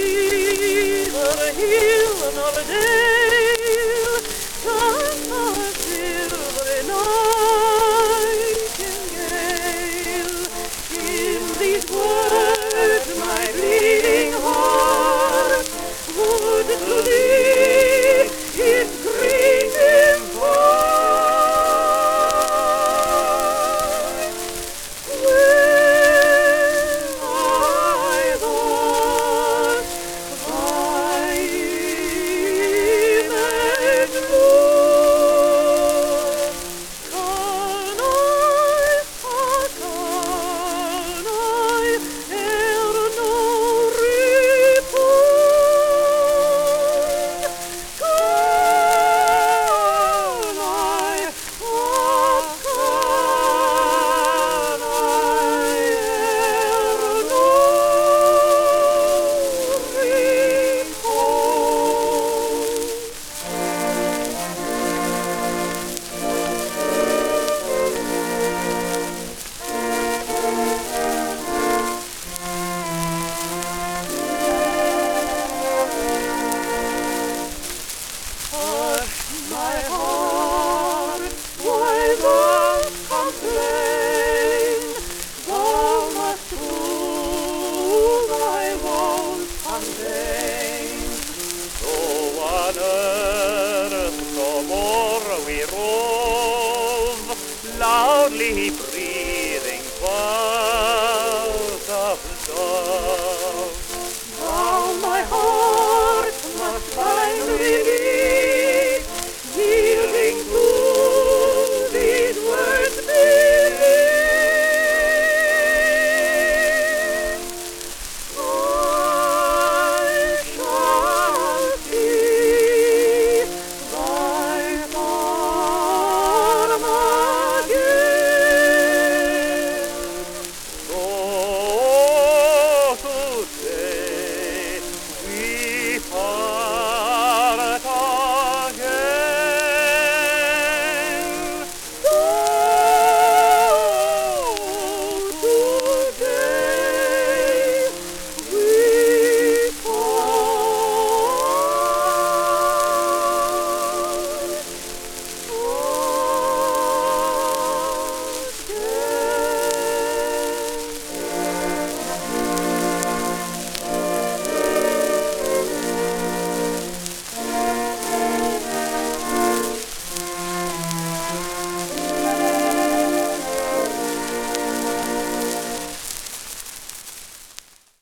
neither hill nor dale can a silvery nightingale. In these words my bleeding heart would to thee its grief impart. When I thus thy image look, can I e'er know repose? Can I e'er know repose? Hush, my heart, why thus complain? Thou must prove thy woes unvain. Though on earth no more we rove, loudly